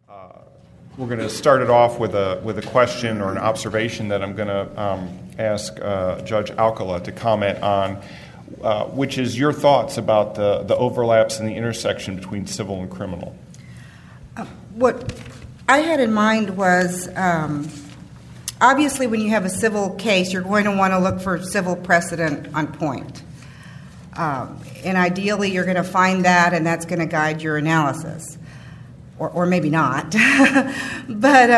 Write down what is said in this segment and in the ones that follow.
We're going to start it off with a question or an observation that I'm going to ask Judge Alcala to comment on, which is your thoughts about the overlaps and the intersection between civil and criminal. What I had in mind was, obviously when you have a civil case, you're going to want to look for civil precedent on point. And ideally you're going to find that, and that's going to guide your analysis. Or maybe not. But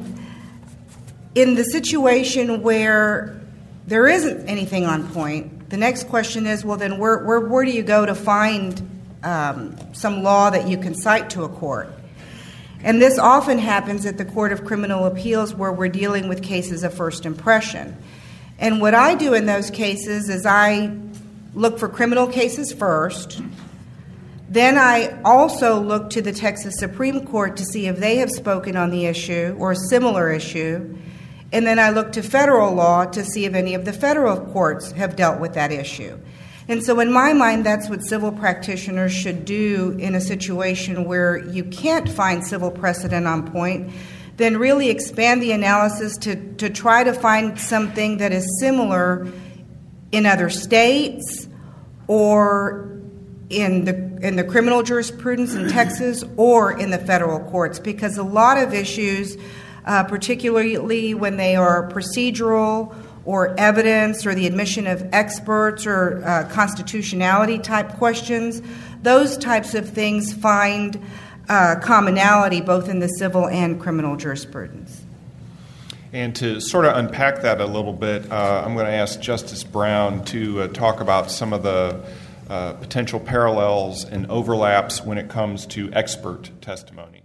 in the situation where there isn't anything on point, the next question is, well, then where do you go to find some law that you can cite to a court? And this often happens at the Court of Criminal Appeals, where we're dealing with cases of first impression. And what I do in those cases is I look for criminal cases first. Then I also look to the Texas Supreme Court to see if they have spoken on the issue or a similar issue. And then I look to federal law to see if any of the federal courts have dealt with that issue. And so in my mind, that's what civil practitioners should do in a situation where you can't find civil precedent on point. Then really expand the analysis to try to find something that is similar in other states or in the criminal jurisprudence in Texas or in the federal courts, because a lot of issues, particularly when they are procedural or evidence or the admission of experts or constitutionality type questions, those types of things find commonality both in the civil and criminal jurisprudence. And to sort of unpack that a little bit, I'm going to ask Justice Brown to talk about some of the potential parallels and overlaps when it comes to expert testimony.